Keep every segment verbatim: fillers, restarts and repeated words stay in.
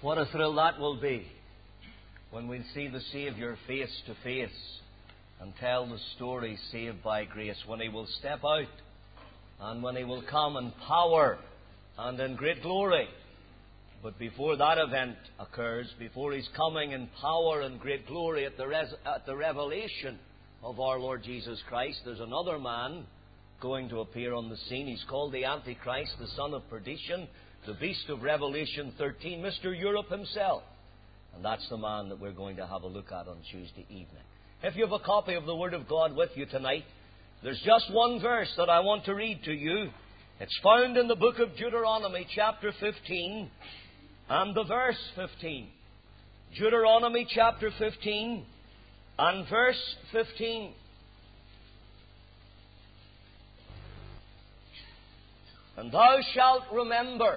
What a thrill that will be when we'll see the Saviour face to face and tell the story saved by grace, when He will step out and when He will come in power and in great glory. But before that event occurs, before He's coming in power and great glory at the, res- at the revelation of our Lord Jesus Christ, there's another man going to appear on the scene. He's called the Antichrist, the son of perdition, the beast of Revelation thirteen, Mister Europe himself. And that's the man that we're going to have a look at on Tuesday evening. If you have a copy of the Word of God with you tonight, there's just one verse that I want to read to you. It's found in the book of Deuteronomy, chapter fifteen, and the verse fifteen. Deuteronomy, chapter fifteen, and verse fifteen. And thou shalt remember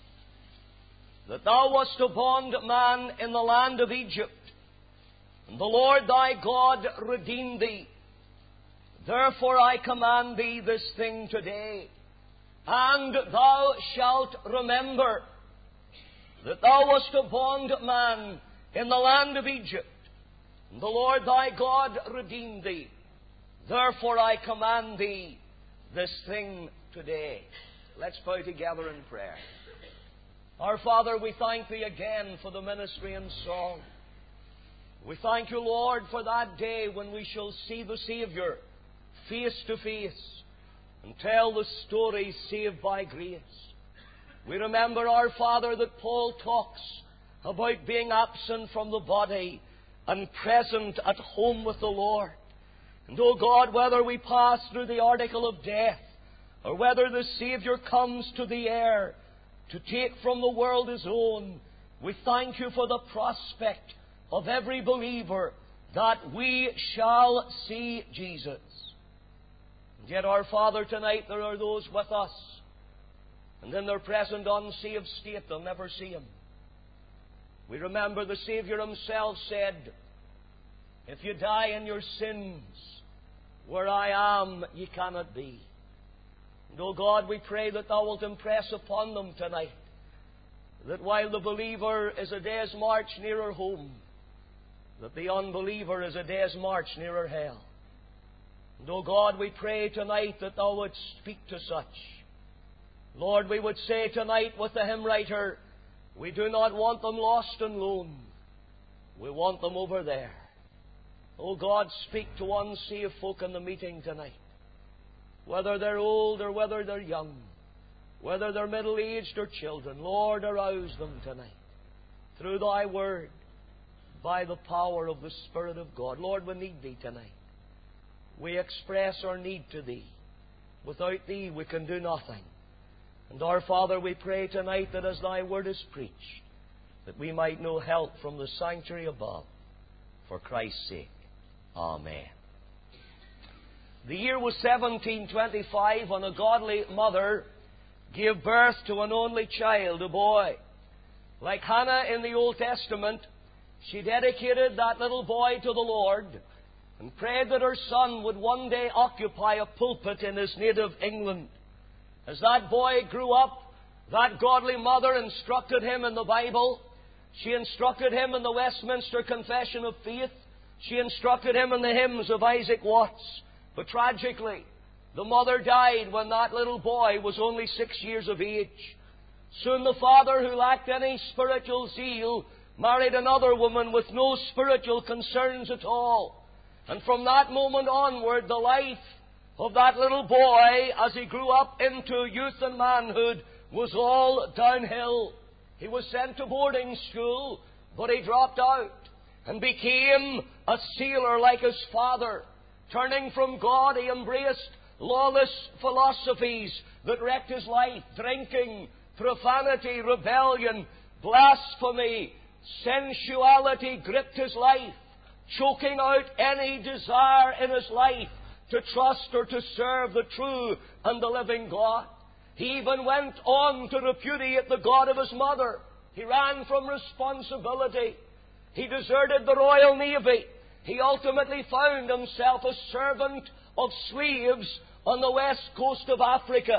that thou wast a bondman in the land of Egypt, and the Lord thy God redeemed thee. Therefore I command thee this thing today. And thou shalt remember that thou wast a bondman in the land of Egypt, and the Lord thy God redeemed thee. Therefore I command thee this thing today. Let's bow together in prayer. Our Father, we thank Thee again for the ministry and song. We thank You, Lord, for that day when we shall see the Saviour face to face and tell the story saved by grace. We remember, our Father, that Paul talks about being absent from the body and present at home with the Lord. And, O God, whether we pass through the article of death, or whether the Saviour comes to the air to take from the world His own, we thank You for the prospect of every believer that we shall see Jesus. And yet, our Father, tonight there are those with us, and in their present unsaved state they'll never see Him. We remember the Saviour Himself said, if you die in your sins, where I am, ye cannot be. And, O God, we pray that Thou wilt impress upon them tonight that while the believer is a day's march nearer home, that the unbeliever is a day's march nearer hell. And, O God, we pray tonight that Thou wouldst speak to such. Lord, we would say tonight with the hymn writer, we do not want them lost and lone. We want them over there. O God, speak to unsaved folk in the meeting tonight. Whether they're old or whether they're young, whether they're middle-aged or children, Lord, arouse them tonight through Thy Word, by the power of the Spirit of God. Lord, we need Thee tonight. We express our need to Thee. Without Thee we can do nothing. And our Father, we pray tonight that as Thy Word is preached, that we might know help from the sanctuary above. For Christ's sake. Amen. The year was seventeen twenty-five when a godly mother gave birth to an only child, a boy. Like Hannah in the Old Testament, she dedicated that little boy to the Lord and prayed that her son would one day occupy a pulpit in his native England. As that boy grew up, that godly mother instructed him in the Bible. She instructed him in the Westminster Confession of Faith. She instructed him in the hymns of Isaac Watts. But tragically, the mother died when that little boy was only six years of age. Soon the father, who lacked any spiritual zeal, married another woman with no spiritual concerns at all. And from that moment onward, the life of that little boy, as he grew up into youth and manhood, was all downhill. He was sent to boarding school, but he dropped out and became a sailor like his father. Turning from God, he embraced lawless philosophies that wrecked his life. Drinking, profanity, rebellion, blasphemy, sensuality gripped his life, choking out any desire in his life to trust or to serve the true and the living God. He even went on to repudiate the God of his mother. He ran from responsibility. He deserted the Royal Navy. He ultimately found himself a servant of slaves on the west coast of Africa.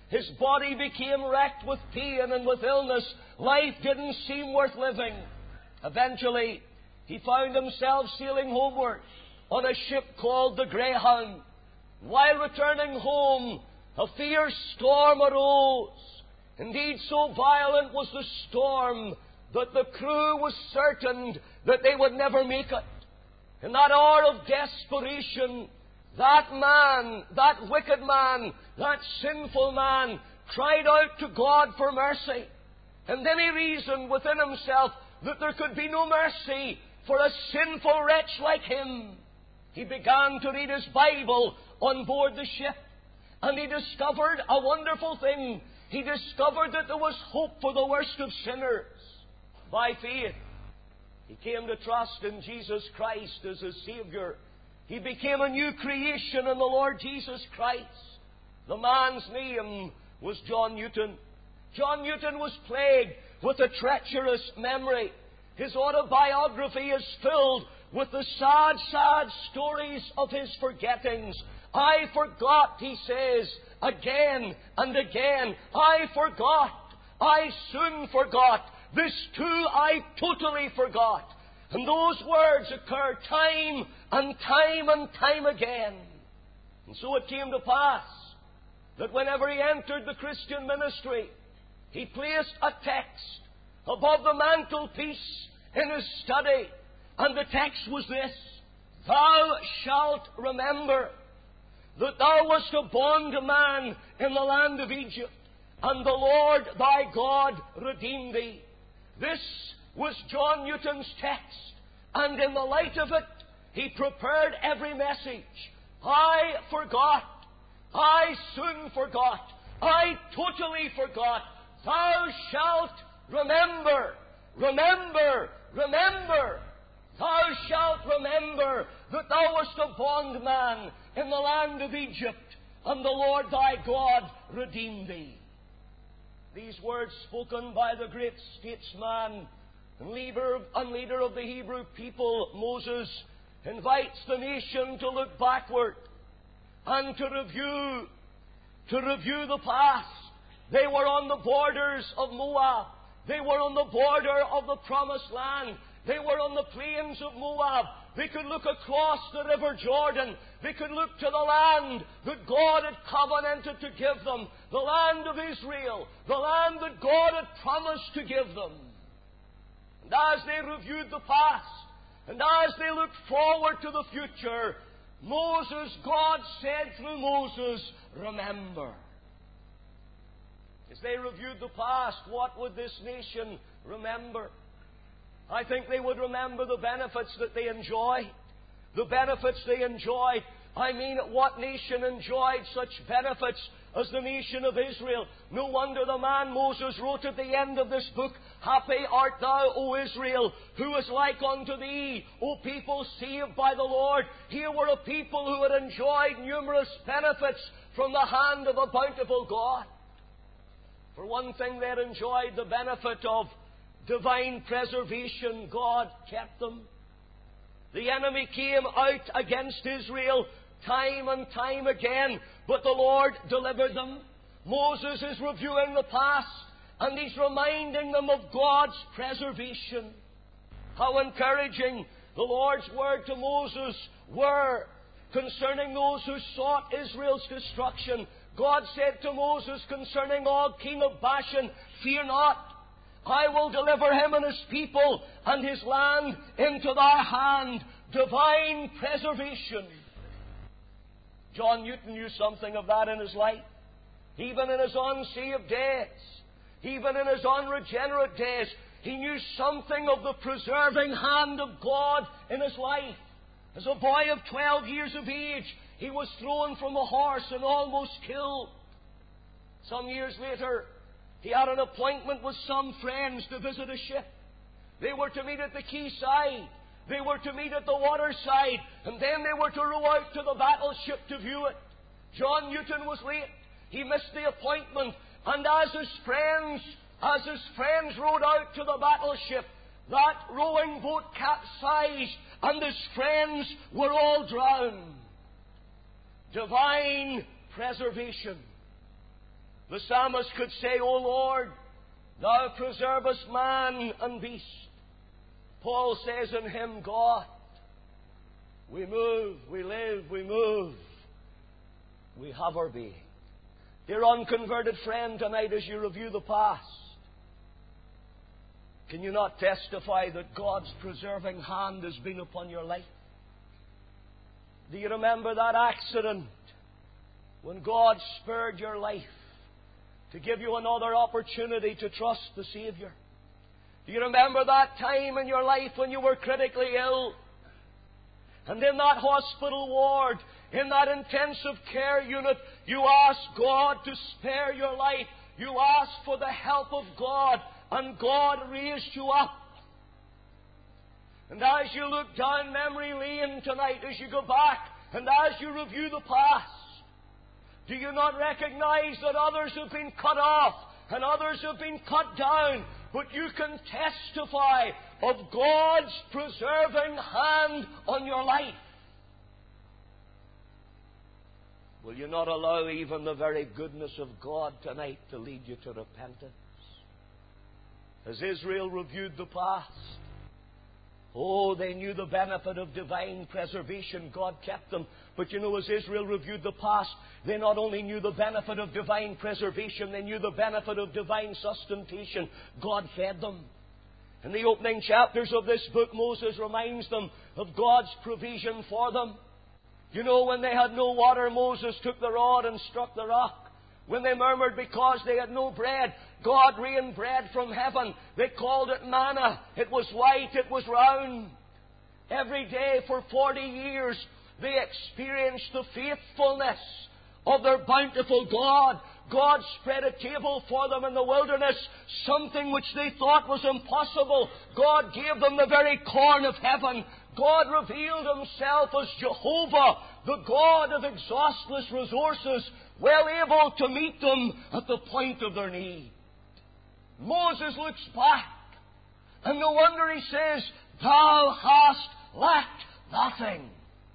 His body became wracked with pain and with illness. Life didn't seem worth living. Eventually, he found himself sailing homeward on a ship called the Greyhound. While returning home, a fierce storm arose. Indeed, so violent was the storm that the crew was certain that they would never make it. In that hour of desperation, that man, that wicked man, that sinful man, cried out to God for mercy. And then he reasoned within himself that there could be no mercy for a sinful wretch like him. He began to read his Bible on board the ship, and he discovered a wonderful thing. He discovered that there was hope for the worst of sinners. By faith, he came to trust in Jesus Christ as his Savior. He became a new creation in the Lord Jesus Christ. The man's name was John Newton. John Newton was plagued with a treacherous memory. His autobiography is filled with the sad, sad stories of his forgettings. I forgot, he says, again and again. I forgot. I soon forgot. This too I totally forgot. And those words occur time and time and time again. And so it came to pass that whenever he entered the Christian ministry, he placed a text above the mantelpiece in his study. And the text was this: Thou shalt remember that thou wast a bondman in the land of Egypt, and the Lord thy God redeemed thee. This was John Newton's text, and in the light of it, he prepared every message. I forgot. I soon forgot. I totally forgot. Thou shalt remember. Remember. Remember. Thou shalt remember that thou wast a bondman in the land of Egypt, and the Lord thy God redeemed thee. These words spoken by the great statesman and leader, and leader of the Hebrew people, Moses, invites the nation to look backward and to review, to review the past. They were on the borders of Moab. They were on the border of the Promised Land. They were on the plains of Moab. They could look across the River Jordan. They could look to the land that God had covenanted to give them, the land of Israel, the land that God had promised to give them. And as they reviewed the past, and as they looked forward to the future, Moses, God said through Moses, remember. As they reviewed the past, what would this nation remember? I think they would remember the benefits that they enjoyed. The benefits they enjoyed. I mean, what nation enjoyed such benefits as the nation of Israel? No wonder the man Moses wrote at the end of this book, Happy art thou, O Israel, who is like unto thee, O people saved by the Lord. Here were a people who had enjoyed numerous benefits from the hand of a bountiful God. For one thing, they had enjoyed the benefit of divine preservation. God kept them. The enemy came out against Israel time and time again, but the Lord delivered them. Moses is reviewing the past, and he's reminding them of God's preservation. How encouraging the Lord's word to Moses were concerning those who sought Israel's destruction. God said to Moses concerning Og, king of Bashan, fear not. I will deliver him and his people and his land into thy hand. Divine preservation. John Newton knew something of that in his life. Even in his unsaved days, even in his unregenerate days, he knew something of the preserving hand of God in his life. As a boy of twelve years of age, he was thrown from a horse and almost killed. Some years later, he had an appointment with some friends to visit a ship. They were to meet at the quayside. They were to meet at the waterside. And then they were to row out to the battleship to view it. John Newton was late. He missed the appointment. And as his friends, as his friends rowed out to the battleship, that rowing boat capsized and his friends were all drowned. Divine preservation. The psalmist could say, O Lord, Thou preservest man and beast. Paul says in him, God, we move, we live, we move. We have our being. Dear unconverted friend, tonight as you review the past, can you not testify that God's preserving hand has been upon your life? Do you remember that accident when God spared your life to give you another opportunity to trust the Savior? Do you remember that time in your life when you were critically ill? And in that hospital ward, in that intensive care unit, you asked God to spare your life. You asked for the help of God, and God raised you up. And as you look down memory lane tonight, as you go back, and as you review the past, do you not recognize that others have been cut off, and others have been cut down, but you can testify of God's preserving hand on your life? Will you not allow even the very goodness of God tonight to lead you to repentance? As Israel reviewed the past, oh, they knew the benefit of divine preservation. God kept them. But you know, as Israel reviewed the past, they not only knew the benefit of divine preservation, they knew the benefit of divine sustentation. God fed them. In the opening chapters of this book, Moses reminds them of God's provision for them. You know, when they had no water, Moses took the rod and struck the rock. When they murmured because they had no bread, God rained bread from heaven. They called it manna. It was white, it was round. Every day for forty years, they experienced the faithfulness of their bountiful God. God spread a table for them in the wilderness, something which they thought was impossible. God gave them the very corn of heaven. God revealed Himself as Jehovah, the God of exhaustless resources, well able to meet them at the point of their need. Moses looks back, and no wonder he says, Thou hast lacked nothing.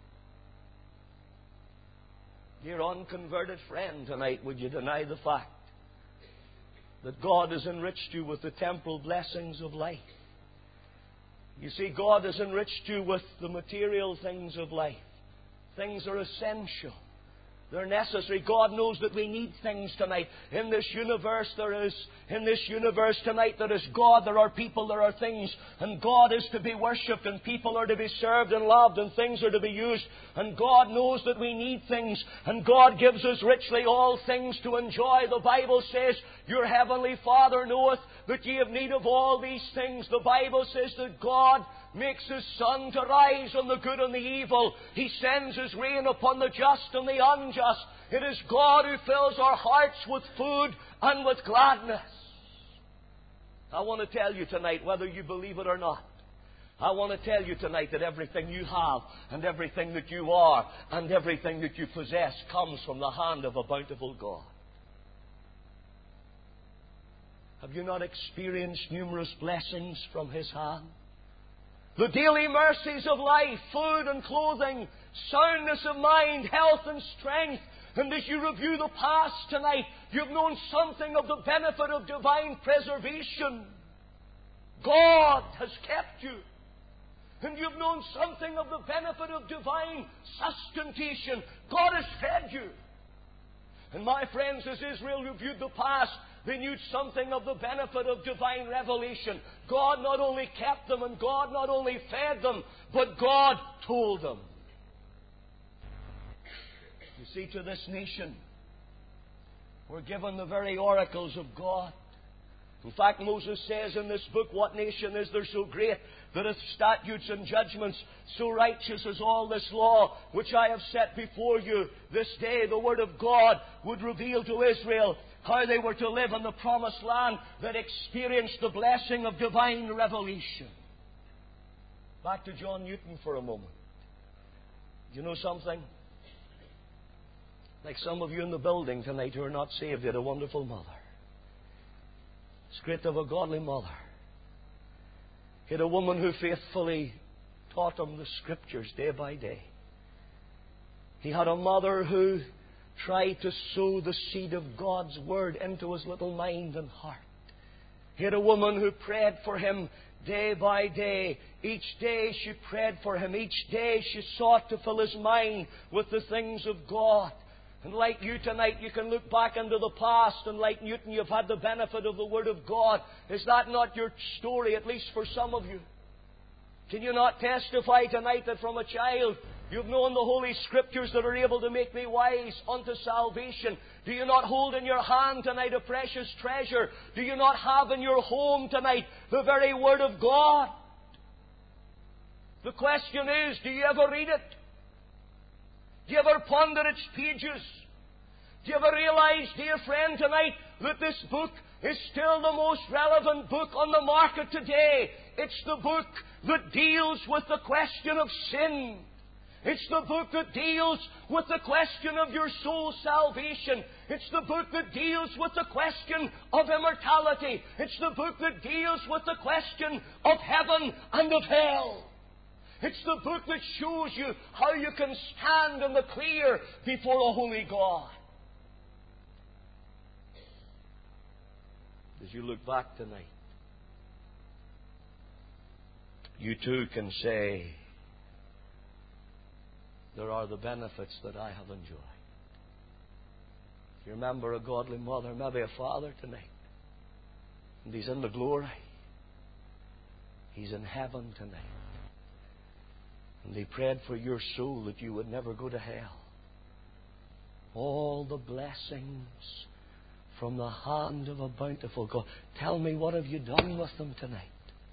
Dear unconverted friend, tonight would you deny the fact that God has enriched you with the temporal blessings of life? You see, God has enriched you with the material things of life. Things are essential. They're necessary. God knows that we need things tonight. In this universe there is, in this universe tonight there is God, there are people, there are things. And God is to be worshipped, and people are to be served and loved, and things are to be used. And God knows that we need things, and God gives us richly all things to enjoy. The Bible says, Your heavenly Father knoweth that ye have need of all these things. The Bible says that God makes His sun to rise on the good and the evil. He sends His rain upon the just and the unjust. It is God who fills our hearts with food and with gladness. I want to tell you tonight, whether you believe it or not, I want to tell you tonight that everything you have and everything that you are and everything that you possess comes from the hand of a bountiful God. Have you not experienced numerous blessings from His hand? The daily mercies of life, food and clothing, soundness of mind, health and strength. And as you review the past tonight, you've known something of the benefit of divine preservation. God has kept you. And you've known something of the benefit of divine sustentation. God has fed you. And my friends, as Israel reviewed the past, they knew something of the benefit of divine revelation. God not only kept them, and God not only fed them, but God told them. You see, to this nation, we're given the very oracles of God. In fact, Moses says in this book, What nation is there so great that hath statutes and judgments so righteous as all this law which I have set before you this day? The Word of God would reveal to Israel how they were to live in the promised land that experienced the blessing of divine revelation. Back to John Newton for a moment. Do you know something? Like some of you in the building tonight who are not saved, you had a wonderful mother. It's great to have a godly mother. He had a woman who faithfully taught him the Scriptures day by day. He had a mother who try to sow the seed of God's Word into his little mind and heart. He had a woman who prayed for him day by day. Each day she prayed for him. Each day she sought to fill his mind with the things of God. And like you tonight, you can look back into the past, and like Newton, you've had the benefit of the Word of God. Is that not your story, at least for some of you? Can you not testify tonight that from a child you've known the Holy Scriptures that are able to make me wise unto salvation? Do you not hold in your hand tonight a precious treasure? Do you not have in your home tonight the very Word of God? The question is, do you ever read it? Do you ever ponder its pages? Do you ever realize, dear friend, tonight that this book is still the most relevant book on the market today? It's the book that deals with the question of sin. It's the book that deals with the question of your soul's salvation. It's the book that deals with the question of immortality. It's the book that deals with the question of heaven and of hell. It's the book that shows you how you can stand in the clear before a holy God. As you look back tonight, you too can say, there are the benefits that I have enjoyed. If you remember a godly mother, maybe a father tonight, and he's in the glory. He's in heaven tonight. And they prayed for your soul that you would never go to hell. All the blessings from the hand of a bountiful God. Tell me, what have you done with them tonight?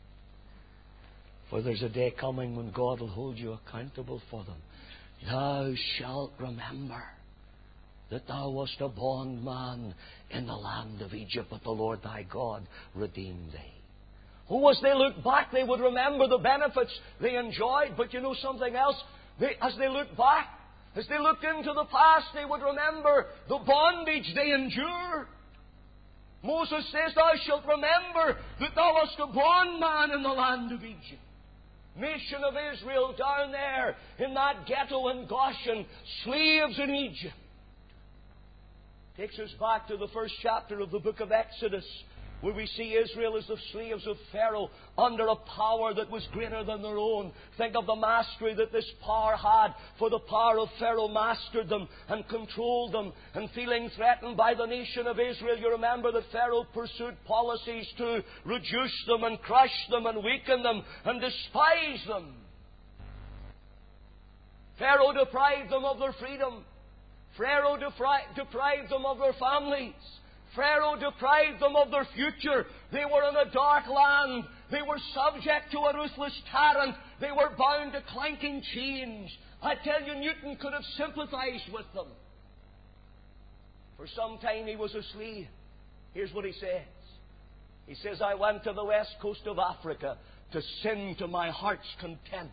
For there's a day coming when God will hold you accountable for them. Thou shalt remember that thou wast a bondman in the land of Egypt, but the Lord thy God redeemed thee. Oh, as they look back, they would remember the benefits they enjoyed. But you know something else? They, as they look back, as they looked into the past, they would remember the bondage they endured. Moses says, thou shalt remember that thou wast a bondman in the land of Egypt. Nation of Israel down there in that ghetto in Goshen, slaves in Egypt. Takes us back to the first chapter of the book of Exodus, where we see Israel as the slaves of Pharaoh under a power that was greater than their own. Think of the mastery that this power had, for the power of Pharaoh mastered them and controlled them. And feeling threatened by the nation of Israel, you remember that Pharaoh pursued policies to reduce them and crush them and weaken them and despise them. Pharaoh deprived them of their freedom. Pharaoh depri- deprived them of their families. Pharaoh deprived them of their future. They were in a dark land. They were subject to a ruthless tyrant. They were bound to clanking chains. I tell you, Newton could have sympathized with them. For some time he was a slave. Here's what he says. He says, I went to the west coast of Africa to sin to my heart's content.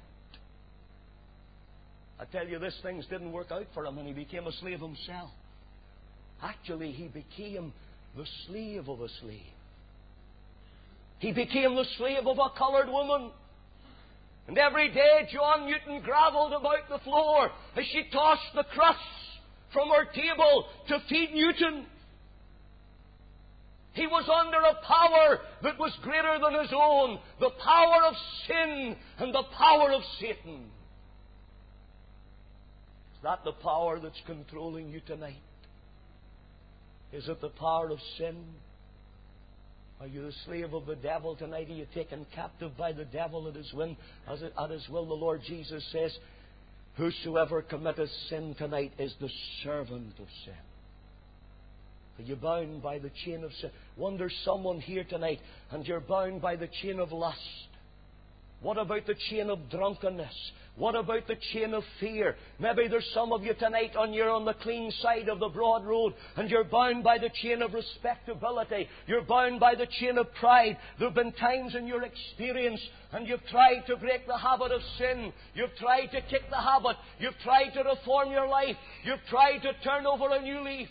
I tell you, this things didn't work out for him, and he became a slave himself. Actually, he became the slave of a slave. He became the slave of a coloured woman. And every day John Newton gravelled about the floor as she tossed the crusts from her table to feed Newton. He was under a power that was greater than his own, the power of sin and the power of Satan. Is that the power that's controlling you tonight? Is it the power of sin? Are you the slave of the devil tonight? Are you taken captive by the devil at his will? As it, at his will, the Lord Jesus says, whosoever committeth sin tonight is the servant of sin. Are you bound by the chain of sin? Wonder someone here tonight, and you're bound by the chain of lust. What about the chain of drunkenness? What about the chain of fear? Maybe there's some of you tonight on you're on the clean side of the broad road, and you're bound by the chain of respectability. You're bound by the chain of pride. There have been times in your experience, and you've tried to break the habit of sin. You've tried to kick the habit. You've tried to reform your life. You've tried to turn over a new leaf.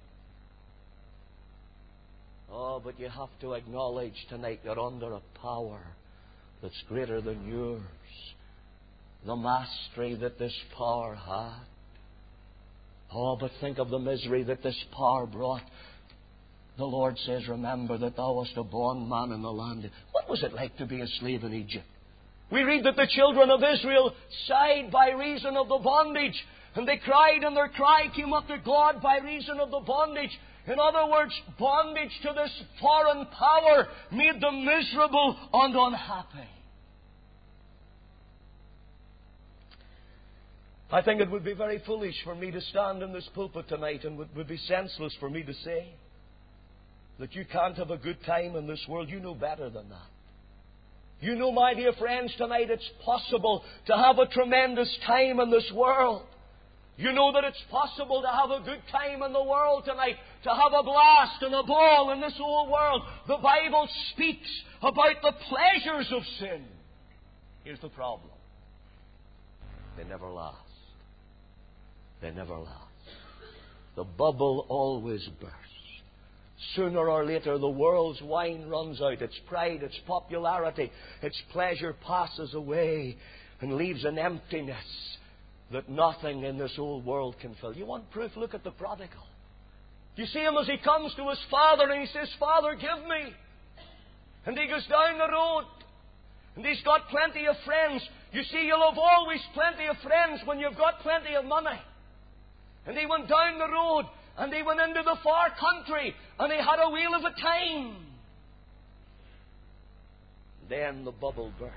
Oh, but you have to acknowledge tonight you're under a power that's greater than yours. The mastery that this power had. Oh, but think of the misery that this power brought. The Lord says, remember that thou wast a bondman in the land. What was it like to be a slave in Egypt? We read that the children of Israel sighed by reason of the bondage. And they cried, and their cry came up to God by reason of the bondage. In other words, bondage to this foreign power made them miserable and unhappy. I think it would be very foolish for me to stand in this pulpit tonight, and it would be senseless for me to say that you can't have a good time in this world. You know better than that. You know, my dear friends, tonight it's possible to have a tremendous time in this world. You know that it's possible to have a good time in the world tonight, to have a blast and a ball in this old world. The Bible speaks about the pleasures of sin. Here's the problem. They never last. They never last. The bubble always bursts. Sooner or later, the world's wine runs out. Its pride, its popularity, its pleasure passes away and leaves an emptiness that nothing in this old world can fill. You want proof? Look at the prodigal. You see him as he comes to his father and he says, Father, give me. And he goes down the road. And he's got plenty of friends. You see, you'll have always plenty of friends when you've got plenty of money. And he went down the road, and he went into the far country, and he had a wheel of a time. Then the bubble burst.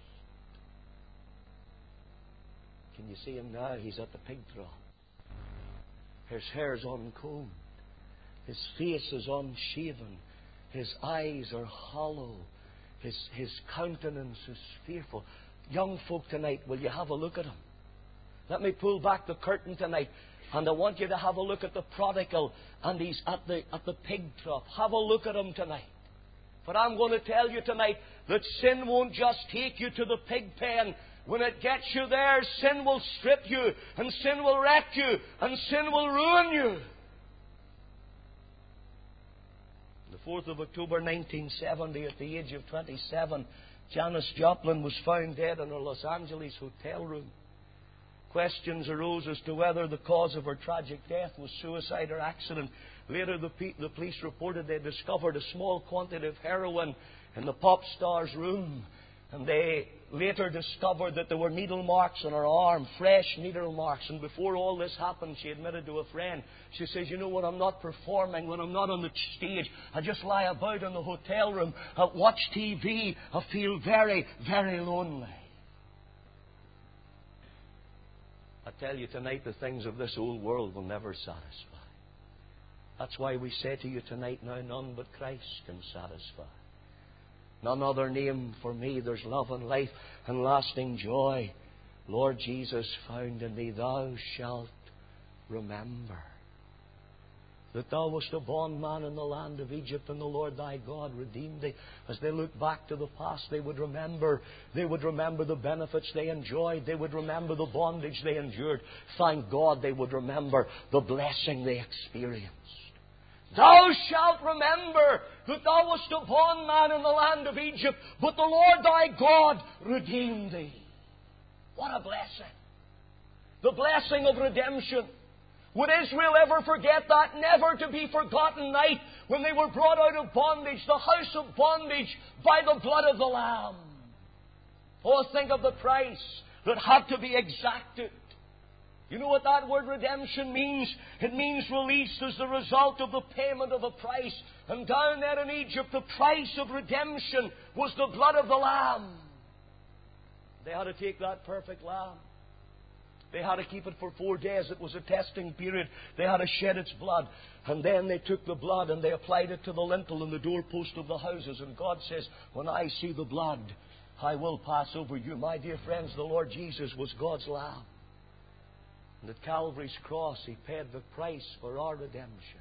Can you see him now? He's at the pig trough. His hair's uncombed. His face is unshaven. His eyes are hollow. His, his countenance is fearful. Young folk tonight, will you have a look at him? Let me pull back the curtain tonight, and I want you to have a look at the prodigal, and he's at the, at the pig trough. Have a look at him tonight. For I'm going to tell you tonight that sin won't just take you to the pig pen. When it gets you there, sin will strip you, and sin will wreck you, and sin will ruin you. The fourth of October nineteen seventy, at the age of twenty-seven, Janis Joplin was found dead in her Los Angeles hotel room. Questions arose as to whether the cause of her tragic death was suicide or accident. Later, the, pe- the police reported they discovered a small quantity of heroin in the pop star's room. And they later discovered that there were needle marks on her arm, fresh needle marks. And before all this happened, she admitted to a friend, she says, you know, when I'm not performing, when I'm not on the stage, I just lie about in the hotel room, I watch T V, I feel very, very lonely. I tell you tonight, the things of this old world will never satisfy. That's why we say to you tonight, now none but Christ can satisfy. None other name for me. There's love and life and lasting joy. Lord Jesus, found in thee, thou shalt remember that thou wast a bondman in the land of Egypt, and the Lord thy God redeemed thee. As they look back to the past, they would remember. They would remember the benefits they enjoyed. They would remember the bondage they endured. Thank God they would remember the blessing they experienced. Thou shalt remember that thou wast a bondman in the land of Egypt, but the Lord thy God redeemed thee. What a blessing! The blessing of redemption. Would Israel ever forget that? Never to be forgotten night when they were brought out of bondage, the house of bondage, by the blood of the Lamb. Oh, think of the price that had to be exacted. You know what that word redemption means? It means release as the result of the payment of a price. And down there in Egypt, the price of redemption was the blood of the Lamb. They had to take that perfect lamb. They had to keep it for four days. It was a testing period. They had to shed its blood. And then they took the blood and they applied it to the lintel and the doorpost of the houses. And God says, when I see the blood, I will pass over you. My dear friends, the Lord Jesus was God's Lamb. And at Calvary's cross, He paid the price for our redemption.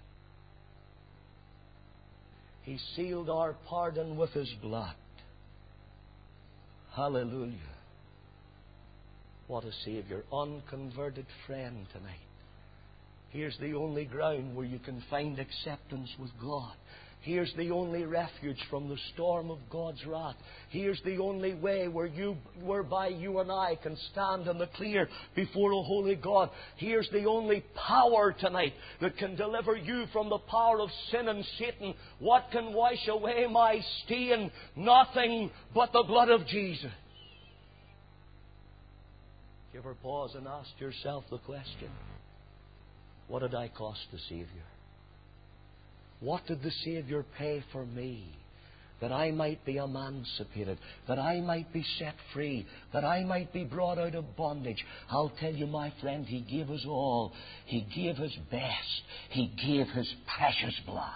He sealed our pardon with His blood. Hallelujah. What a Savior. Unconverted friend tonight. Here's the only ground where you can find acceptance with God. Here's the only refuge from the storm of God's wrath. Here's the only way where you, whereby you and I can stand in the clear before a holy God. Here's the only power tonight that can deliver you from the power of sin and Satan. What can wash away my stain? Nothing but the blood of Jesus. You ever pause and ask yourself the question, what did I cost the Savior? What did the Savior pay for me? That I might be emancipated, that I might be set free, that I might be brought out of bondage. I'll tell you, my friend, He gave us all. He gave His best. He gave His precious blood.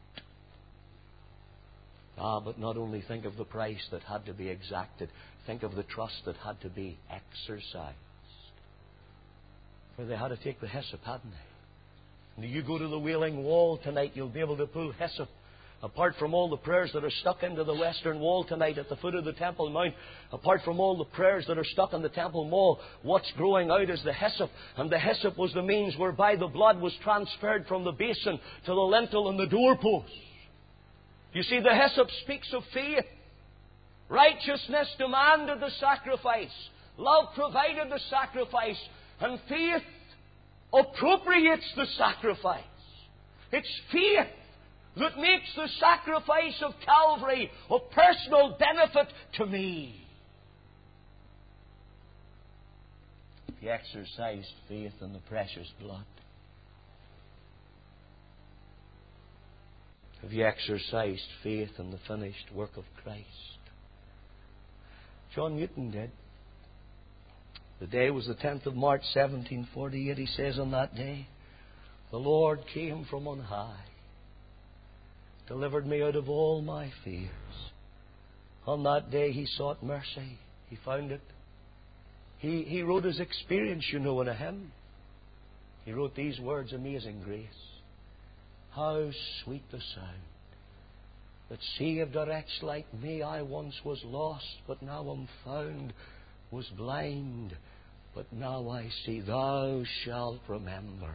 Ah, but not only think of the price that had to be exacted, think of the trust that had to be exercised. For they had to take the hyssop, hadn't they? And you go to the Wailing Wall tonight, you'll be able to pull hyssop. Apart from all the prayers that are stuck into the western wall tonight at the foot of the Temple Mount, apart from all the prayers that are stuck in the Temple Mall, what's growing out is the hyssop. And the hyssop was the means whereby the blood was transferred from the basin to the lintel and the doorpost. You see, the hyssop speaks of faith. Righteousness demanded the sacrifice. Love provided the sacrifice. And faith appropriates the sacrifice. It's faith that makes the sacrifice of Calvary of personal benefit to me. He exercised faith in the precious blood. Have you exercised faith in the finished work of Christ? John Newton did. The day was the tenth of March, seventeen forty-eight. He says on that day, the Lord came from on high, delivered me out of all my fears. On that day he sought mercy. He found it. He, he wrote his experience, you know, in a hymn. He wrote these words, Amazing Grace. How sweet the sound that saved a wretch like me. I once was lost, but now am found. Was blind, but now I see. Thou shalt remember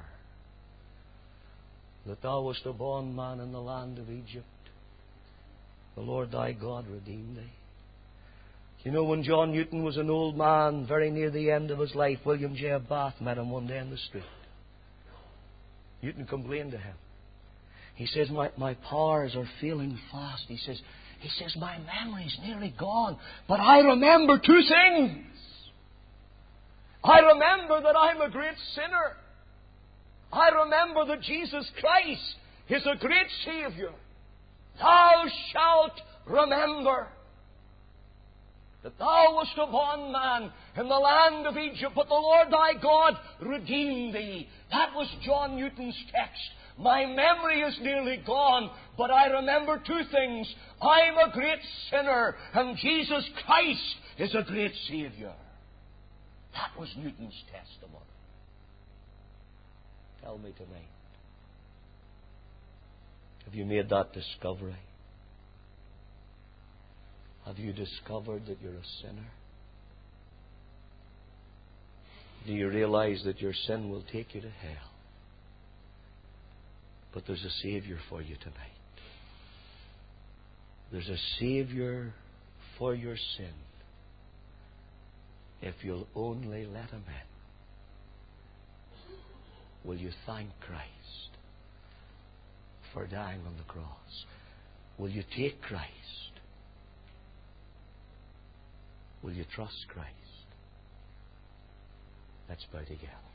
that thou wast a bondman in the land of Egypt. The Lord thy God redeemed thee. You know, when John Newton was an old man, very near the end of his life, William J. Bath met him one day in the street. Newton complained to him. He says, my, my powers are failing fast. He says, he says, my memory's nearly gone, but I remember two things. I remember that I'm a great sinner. I remember that Jesus Christ is a great Savior. Thou shalt remember that thou wast a bondman in the land of Egypt, but the Lord thy God redeemed thee. That was John Newton's text. My memory is nearly gone, but I remember two things. I'm a great sinner, and Jesus Christ is a great Savior. That was Newton's testimony. Tell me tonight, have you made that discovery? Have you discovered that you're a sinner? Do you realize that your sin will take you to hell? But there's a Savior for you tonight. There's a Savior for your sin if you'll only let Him in. Will you thank Christ for dying on the cross? Will you take Christ? Will you trust Christ? Let's bow together.